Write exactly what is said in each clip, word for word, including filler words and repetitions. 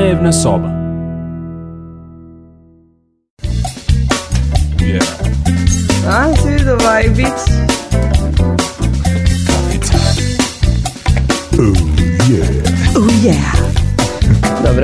Dnevna soba. Yeah. A, si vidio ovaj bit? Kafica. Oh yeah. Oh yeah. Dobro.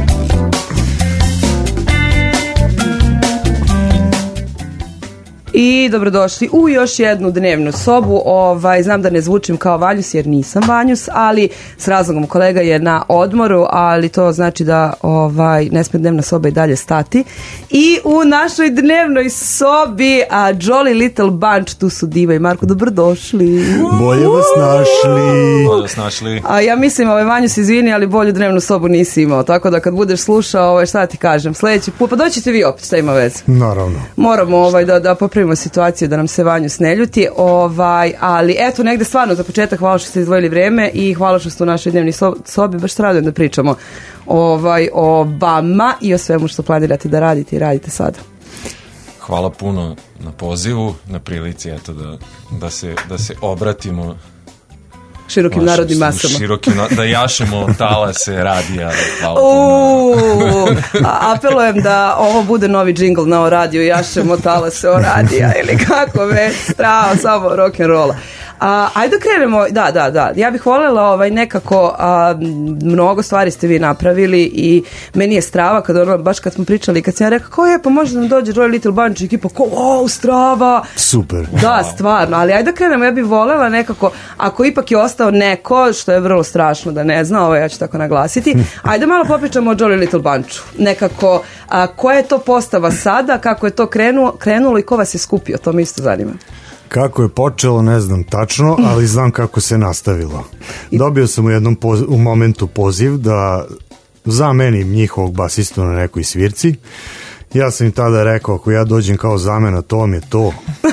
I dobrodošli u još jednu dnevnu sobu. Ovaj, znam da ne zvučim kao Vanjus jer nisam Vanjus, ali s razlogom kolega je na odmoru, ali to znači da ovaj, ne smije dnevna soba i dalje stati. I u našoj dnevnoj sobi a Jolly Little Bunch, tu su Diva i Marko, dobrodošli. Bolje vas našli. Bolje vas našli. A ja mislim, ovaj, Vanjus, izvini, ali bolju dnevnu sobu nisi imao, tako da kad budeš slušao, ovaj, šta ti kažem, sljedeći put, pa doćete vi opet, šta ima veze. Naravno. Moramo ovaj, da, da popravimo situaciju da nam se Vanjus ne ljuti, ovaj, ali eto negde stvarno za početak hvala što ste izdvojili vrijeme i hvala što ste u našoj dnevnoj sobi, baš radujem da pričamo ovaj, o vama i o svemu što planirate da radite i radite sada. Hvala puno na pozivu, na prilici eto da, da, se, da se obratimo Širokim vašim, narodnim masama. Širokim, da jašemo talase radija. Hvala Uuu, apelujem da ovo bude novi džingl na o radiju, jašemo talase o radija ili kako već, strava, samo rock'n'rolla. A, ajde da krenemo, da, da, da, ja bih voljela ovaj, nekako, a, mnogo stvari ste vi napravili i meni je strava, kad ono, baš kad smo pričali, kad sam ja rekao, ko je, pa može nam dođe Jolly Little Bunch i ekipa, ko, wow, strava. Super. Da, stvarno, ali ajde da krenemo, ja bih voljela nekako, ako ipak je ostao neko, što je vrlo strašno da ne zna, ovo ja ću tako naglasiti, ajde malo popričamo o Jolly Little Bunchu, nekako, a, koja je to postava sada, kako je to krenulo, krenulo i ko vas je skupio, to me isto zanima. Kako je počelo, ne znam tačno, ali znam kako se nastavilo. Dobio sam u jednom poz- u momentu poziv da zamenim njihovog basistu na nekoj svirci. Ja sam im tada rekao, ako ja dođem kao zamena, to vam je to.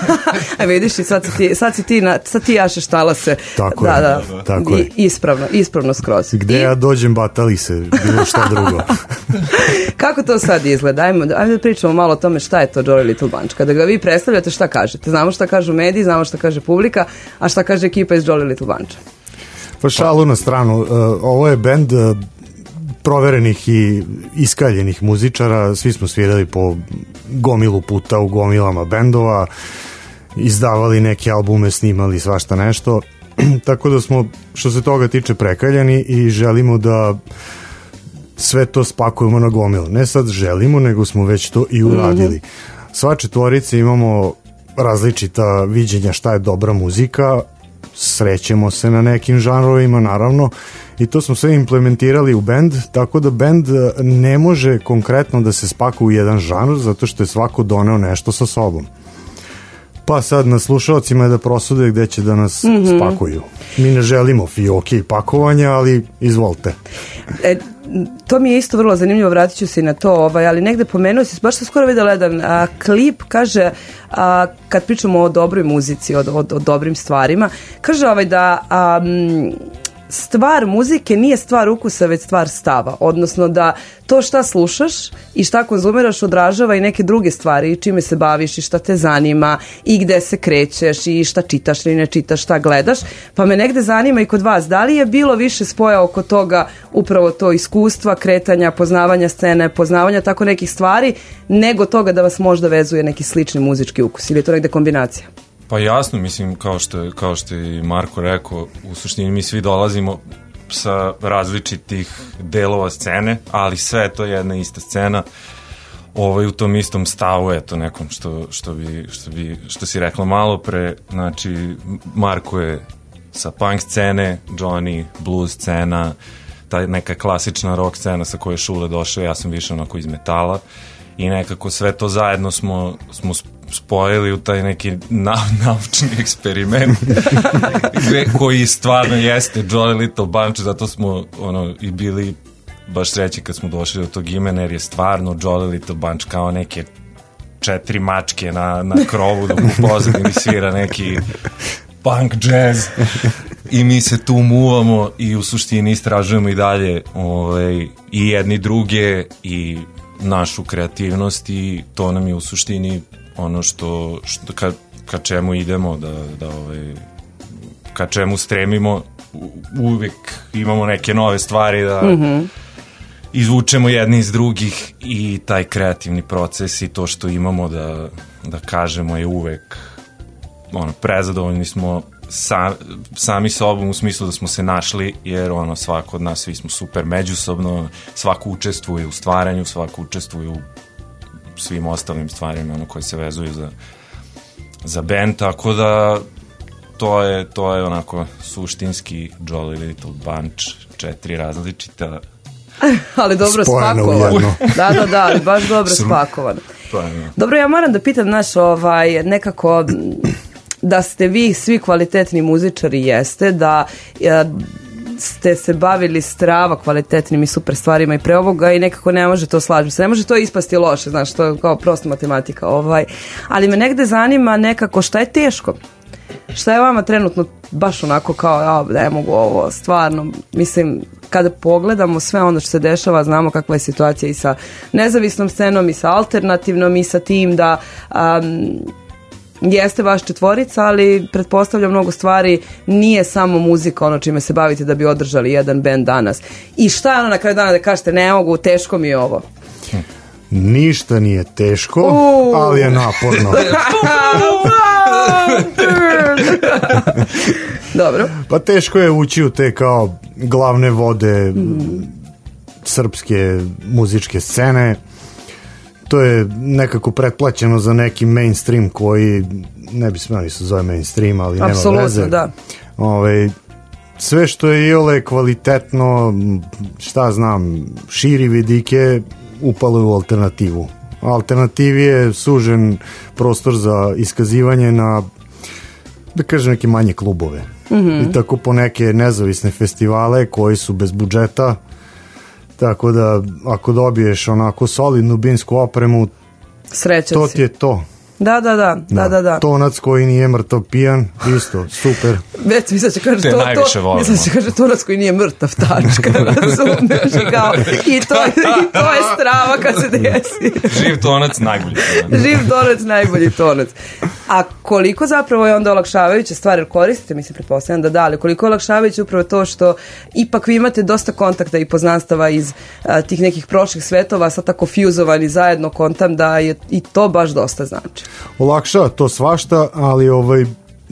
A vidiš, i sad si ti, sad si ti, na, sad ti jašeš talase. Tako da, je, da, tako I, je. Ispravno, ispravno skroz. Gde I, ja dođem, batali se, bilo šta drugo. kako to sad izgleda? Ajmo, ajmo da pričamo malo o tome šta je to Jolly Little Bunch. Kada ga vi predstavljate, šta kažete? Znamo šta kažu mediji, znamo šta kaže publika, a šta kaže ekipa iz Jolly Little Buncha? Pa šalu na stranu, uh, ovo je bend uh, proverenih i iskaljenih muzičara, svi smo svirali po gomilu puta u gomilama bendova, izdavali neke albume, snimali svašta nešto, tako da smo što se toga tiče prekaljeni i želimo da sve to spakujemo na gomilu. Ne sad želimo, nego smo već to i uradili. Sva četvorica imamo različita viđenja šta je dobra muzika, srećemo se na nekim žanrovima naravno i to smo sve implementirali u bend, tako da bend ne može konkretno da se spakuje u jedan žanr zato što je svako doneo nešto sa sobom. Pa sad na slušalcima je da prosude gde će da nas mm-hmm. spakuju. Mi ne želimo fioke i pakovanja, ali izvolite. E, to mi je isto vrlo zanimljivo, vratit ću se i na to, ovaj, ali negde pomenuo si, baš sam skoro vidjela jedan a, klip, kaže, a, kad pričamo o dobroj muzici, o, o, o dobrim stvarima, kaže ovaj da a, m, stvar muzike nije stvar ukusa, već stvar stava, odnosno da to šta slušaš i šta konzumiraš odražava i neke druge stvari i čime se baviš i šta te zanima i gde se krećeš i šta čitaš ili ne čitaš, šta gledaš, pa me negde zanima i kod vas, da li je bilo više spoja oko toga upravo to iskustva, kretanja, poznavanja scene, poznavanja tako nekih stvari, nego toga da vas možda vezuje neki slični muzički ukus ili je to negde kombinacija? Pa jasno, mislim, kao što, kao što je Marko rekao, u suštini mi svi dolazimo sa različitih delova scene, ali sve to je jedna ista scena, ovaj, u tom istom stavu, eto, nekom što, što, bi, što, bi, što si rekla malo pre, znači, Marko je sa punk scene, Johnny blues scena, ta neka klasična rock scena sa koje je Šule došao, ja sam više onako iz metala i nekako sve to zajedno smo, smo spojili u taj neki naučni eksperiment koji stvarno jeste Jolly Little Bunch, zato smo ono, i bili baš sreći kad smo došli do tog imena, jer je stvarno Jolly Little Bunch kao neke četiri mačke na, na krovu dok u pozadini svira neki punk jazz i mi se tu muvamo i u suštini istražujemo i dalje ovaj, i jedni druge i našu kreativnost i to nam je u suštini ono što, što ka, ka čemu idemo da, da ovaj, ka čemu stremimo, uvijek imamo neke nove stvari da, mm-hmm. izvučemo jedni iz drugih i taj kreativni proces i to što imamo da, da kažemo je uvek ono, prezadovoljni smo sa, sami sobom u smislu da smo se našli, jer ono, svako od nas, svi smo super međusobno, svako učestvuje u stvaranju, svako učestvuje u svim ostalim stvarima ono, koje se vezuju za, za band, tako da to je, to je onako suštinski Jolly Little Bunch, četiri različita ali dobro spakovano. Da, da, da, ali baš dobro spakovano. Dobro, ja moram da pitam, naš, ovaj, nekako da ste vi svi kvalitetni muzičari, jeste, da ja, ste se bavili strava kvalitetnim i super stvarima i pre ovoga i nekako ne može to slažem se, ne može to ispasti loše, znaš, to je kao prosta matematika, ovaj, ali me negde zanima nekako šta je teško. Šta je vama trenutno baš onako kao, ja ne mogu ovo, stvarno, mislim, kada pogledamo sve ono što se dešava, znamo kakva je situacija i sa nezavisnom scenom i sa alternativnom i sa tim da um, jeste vaš četvorica, ali pretpostavljam mnogo stvari nije samo muzika ono čime se bavite da bi održali jedan band danas. I šta je ono na kraju dana da kažete ne mogu, teško mi je ovo? Ništa nije teško, uh. ali je naporno. Dobro. Pa teško je ući u te kao glavne vode mm. srpske muzičke scene. To je nekako pretplaćeno za neki mainstream koji ne bi smeli se zove mainstream, ali nema veze. Apsolutno, da. Ove, sve što je iole kvalitetno, šta znam, širi vidike, upalo je u alternativu. Alternativi je sužen prostor za iskazivanje na, da kažem, neke manje klubove. Mm-hmm. I tako po neke nezavisne festivale koji su bez budžeta, tako da ako dobiješ onako solidnu binsku opremu, srećan to si. ti je to. Da, da, da, da, da, da. Tonac koji nije mrtav pijan, isto, super. Već mi sad će kaže to, to, mi sad će kaže tonac koji nije mrtav, tačka, razumeš, i kao, i to, i to je strava kad se desi. Živ tonac, najbolji tonac. Živ tonac, najbolji tonac. A koliko zapravo je onda olakšavajuća stvar, jer koristite, mislim, pretpostavljam da da, ali koliko je olakšavajuće upravo to što ipak vi imate dosta kontakta i poznanstava iz a, tih nekih prošlih svetova, sad tako fjuzovani zajedno, kontam da je i to baš dosta znači. Olakšava to svašta, ali ovaj,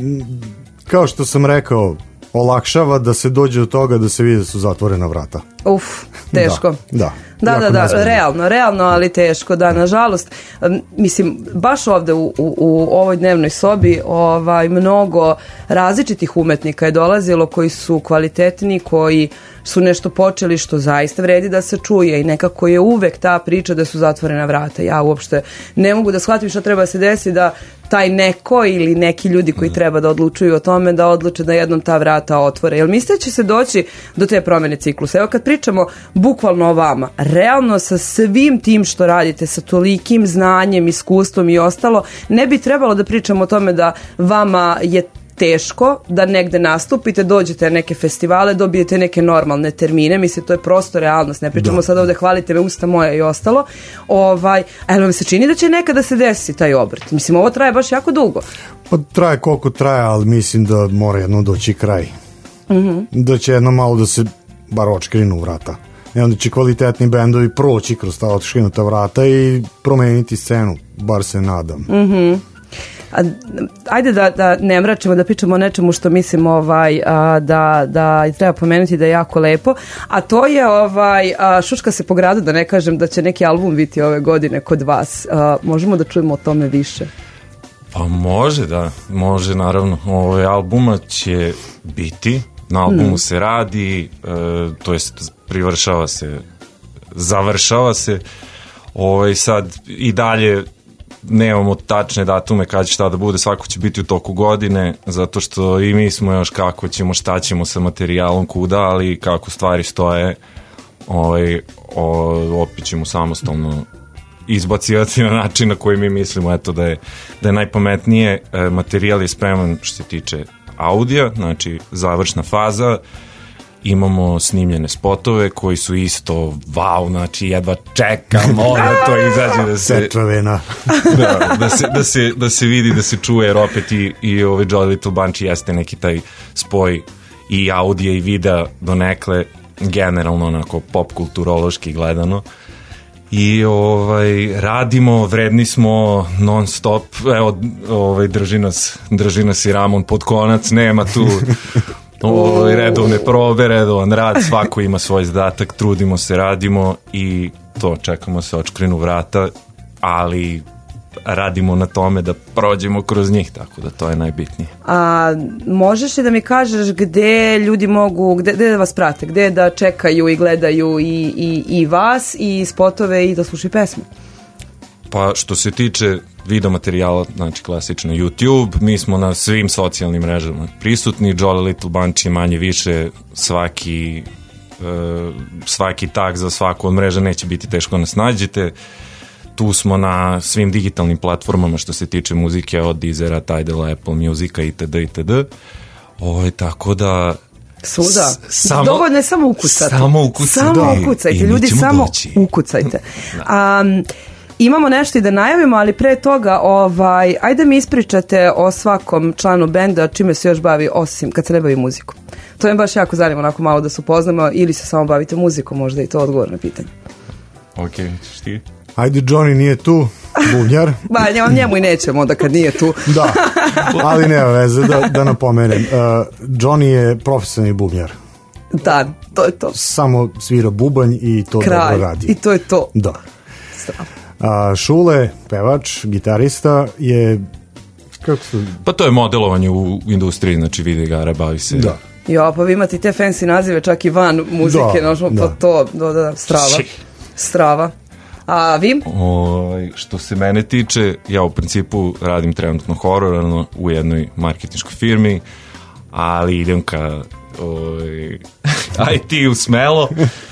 kao što sam rekao, olakšava da se dođe do toga da se vidi da su zatvorena vrata. Uf, teško. Da, da, da, da, da realno, realno, ali teško, da, nažalost, mislim, baš ovde u, u, u ovoj dnevnoj sobi ovaj, mnogo različitih umetnika je dolazilo koji su kvalitetni, koji su nešto počeli što zaista vredi da se čuje i nekako je uvek ta priča da su zatvorena vrata. Ja uopšte ne mogu da shvatim što treba da se desi da taj neko ili neki ljudi koji treba da odlučuju o tome da odluče da jednom ta vrata otvore. Jel mislite da će se doći do te promjene ciklusa? Evo kad pričamo bukvalno o vama, realno sa svim tim što radite, sa tolikim znanjem, iskustvom i ostalo, ne bi trebalo da pričamo o tome da vama je teško da negde nastupite, dođete na neke festivale, dobijete neke normalne termine, mislim, to je prosto realnost, ne pričamo da. Sad ovde hvalite me, usta moja i ostalo, ovaj, ali vam se čini da će nekada se desiti taj obrt, mislim, ovo traje baš jako dugo. Pa traje koliko traje, ali mislim da mora jedno doći kraj. Mm-hmm. Da će jedno malo da se bar očkrinu vrata. I onda će kvalitetni bendovi proći kroz ta očkrinuta vrata i promeniti scenu, bar se nadam. Mhm. A, ajde da, da ne mračimo, da pričamo o nečemu što mislim ovaj, a, da, da treba pomenuti da je jako lepo, a to je ovaj, a, šuška se po gradu, da ne kažem da će neki album biti ove godine kod vas. A, možemo da čujemo o tome više? Pa može, da, može naravno. Ovaj albuma će biti, na albumu mm. se radi, e, to jest privršava se, završava se, ovaj, sad i dalje nemamo tačne datume kada će šta da bude, svako će biti u toku godine, zato što i mi smo još kako ćemo, šta ćemo sa materijalom kuda, ali kako stvari stoje, ovaj, o, opet ćemo samostalno izbacivati na način na koji mi mislimo eto, da, je, da je najpametnije. E, materijal je spreman što se tiče audija, znači završna faza, imamo snimljene spotove koji su isto wow, znači jedva čekamo da to izađe da se da, da, se, da, se, da se vidi, da se čuje, jer opet i, i ovaj Jolly Little Bunch jeste neki taj spoj i audija i videa donekle generalno onako pop kulturološki gledano. I ovaj, radimo, vredni smo non stop, evo, ovaj, drži nas, drži nas i Ramon pod konac, nema tu ovaj, redovne probe, redovan rad, svako ima svoj zadatak, trudimo se, radimo i to, čekamo se očkrinu vrata, ali radimo na tome da prođemo kroz njih, tako da to je najbitnije. A možeš li da mi kažeš gde ljudi mogu, gde, gde da vas prate, gde da čekaju i gledaju i, i, i vas i spotove i da slušaju pesme? Pa što se tiče video materijala, znači klasično YouTube, mi smo na svim socijalnim mrežama prisutni, Jolly Little Bunch je manje više svaki uh, svaki tag za svaku od mreža, neće biti teško nas nađete. Tu smo na svim digitalnim platformama što se tiče muzike, od Deezera, Tidala, Apple Musica itd. itd. Ovo, tako da... Svuda. Samo, dovoljno je samo ukucati. Samo ukucati. Samo ukucajte, ljudi, samo doći. Ukucajte. Um, imamo nešto i da najavimo, ali pre toga, ovaj, ajde mi ispričate o svakom članu benda, čime se još bavi, osim kad se ne bavi muzikom. To je baš jako zanima, onako malo da se upoznamo, ili se samo bavite muzikom, možda i to odgovor na pitanje. Ok, ćeš ti? Ajde, Johnny nije tu, bubnjar. Ba, njemu i nećemo onda kad nije tu. Da, ali nema veze, da, da napomenem. Uh, Johnny je profesionalni bubnjar. Da, to je to. Samo svira bubanj i to Kralj, dobro radi. i to je to. Da. Strava. A Šule, pevač, gitarista, je... Kako su... Pa to je modelovanje u industriji, znači video igara, bavi se... Da. Jo, pa vi imate te fancy nazive čak i van muzike, da, nožno, da. pa to, da, da, strava. Strava. A vi? O, što se mene tiče, ja u principu radim trenutno horor u jednoj marketinškoj firmi, ali idem ka oj, I T-u smelo.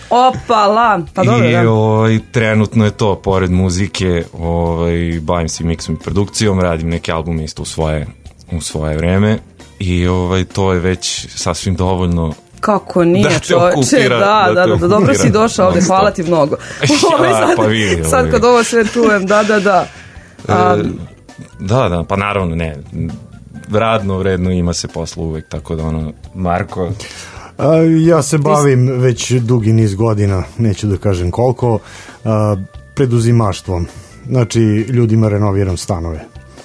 Opala! Pa dobro, I da. oj, trenutno je to, pored muzike, oj, bavim se miksom i produkcijom, radim neke albume isto u svoje, u svoje vreme i ovaj, to je već sasvim dovoljno. Kako nije, da čoveče, da, da, da, da, dobro si došao ovde, hvala ti mnogo. Ja, sad, pa vidi, sad kad ovo sve čujem, da, da, da. A, e, da, da, pa naravno, ne, radno, vredno, ima se posla uvek, tako da ono, Marko... A, ja se bavim već dugi niz godina, neću da kažem koliko, a, preduzimaštvom. Znači, ljudima renoviram stanove.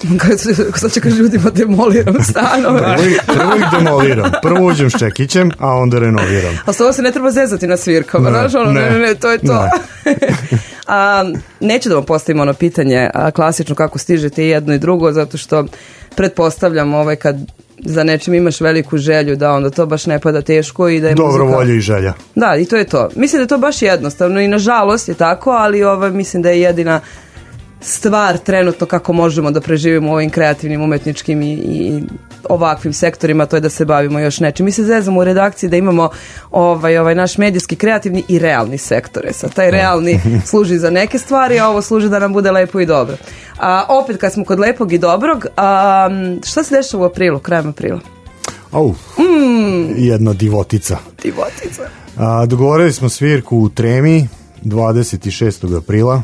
Sad će kaži ljudima demoliram stanove. Prvo, prvo ih demoliram. Prvo uđem s čekićem, a onda renoviram. A s ovo se ne treba zezati na svirkama, ne, znaš, ono, ne, ne, ne, to je to. Ne. a, neću da vam postavim ono pitanje a, klasično kako stižete i jedno i drugo, zato što pretpostavljam ovaj, kad za nečim imaš veliku želju, da onda to baš ne pada teško i da je dobro muzika... volja i želja. Da, i to je to. Mislim da je to baš jednostavno i nažalost je tako, ali ovaj, mislim da je jedina stvar trenutno kako možemo da preživimo u ovim kreativnim, umetničkim i, i ovakvim sektorima, to je da se bavimo još nečim. Mi se zezamo u redakciji da imamo ovaj, ovaj naš medijski, kreativni i realni sektore. Sad, taj realni služi za neke stvari, a ovo služi da nam bude lepo i dobro. A, opet kad smo kod lepog i dobrog, a, šta se dešava u aprilu, krajem aprila? Au, mm. jedna divotica. Divotica. A, dogovorili smo svirku u Tremi dvadeset šestog aprila.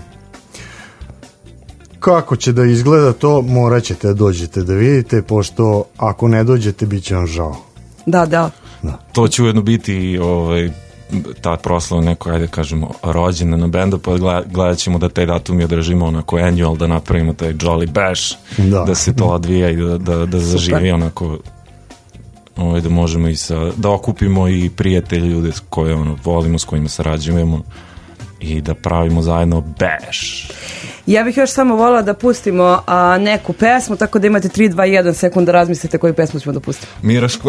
Kako će da izgleda to, morat ćete da dođete da vidite, pošto ako ne dođete, bit će vam žao. Da, da. da. To će ujedno biti ovaj, ta proslava neko, ajde kažemo, rođena na bendu, pa gledat ćemo da taj datum i održimo onako annual, da napravimo taj Jolly Bash, da, da se to odvija i da, da, da zaživi super. Onako, ovaj, da možemo i sa, da okupimo i prijatelje, ljude koje ono, volimo, s kojima sarađujemo i da pravimo zajedno Bash. Ja bih još samo volila da pustimo a, neku pesmu, tako da imate tri, dva, jedan sekund da razmislite koju pesmu ćemo da pustimo. Miraško.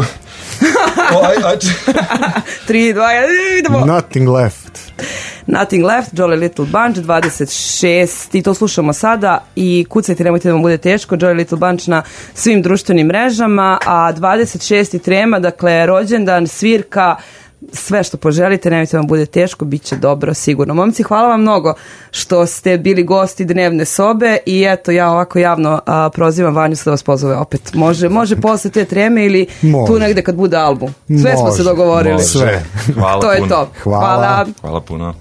tri, dva, jedan, idemo. Nothing Left. Nothing Left, Jolly Little Bunch, dvadeset šest i to slušamo sada i kucajte, nemojte da vam bude teško, Jolly Little Bunch na svim društvenim mrežama, a dvadeset šesti Trema, dakle rođendan, svirka, sve što poželite, nemojte vam bude teško, bit će dobro, sigurno. Momci, hvala vam mnogo što ste bili gosti dnevne sobe i eto, ja ovako javno a, prozivam Vanju da vas pozove opet. Može, može posle te Treme ili može. Tu negde kad bude album. Sve može. Smo se dogovorili. Može. Sve. Hvala to puno. je to. Hvala. Hvala, hvala puno.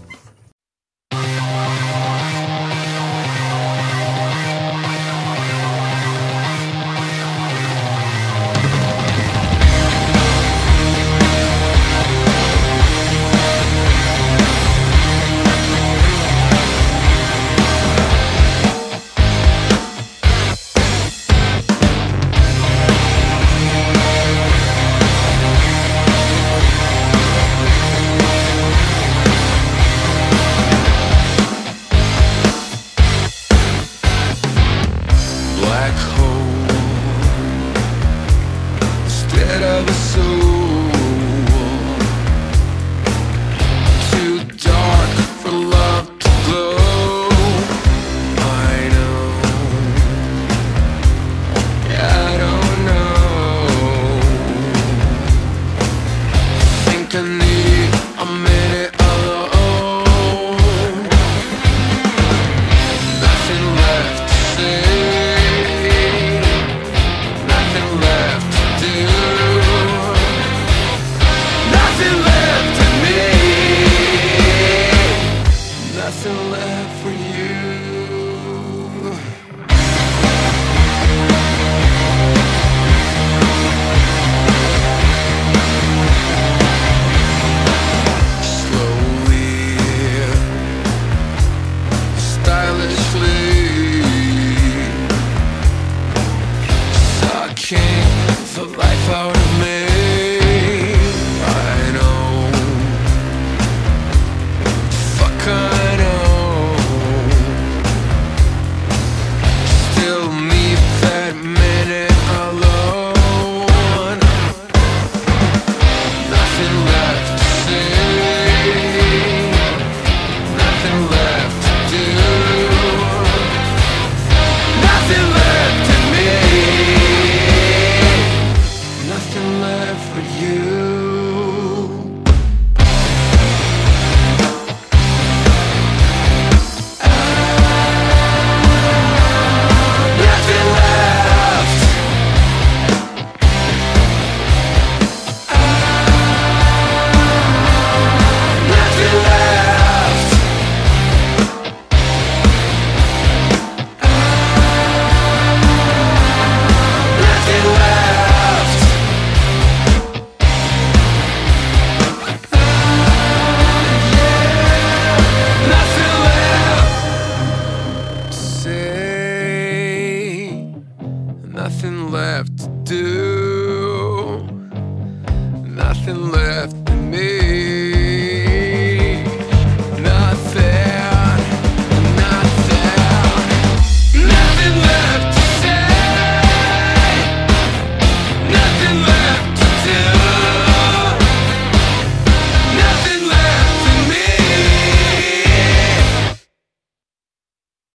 nothing left for you.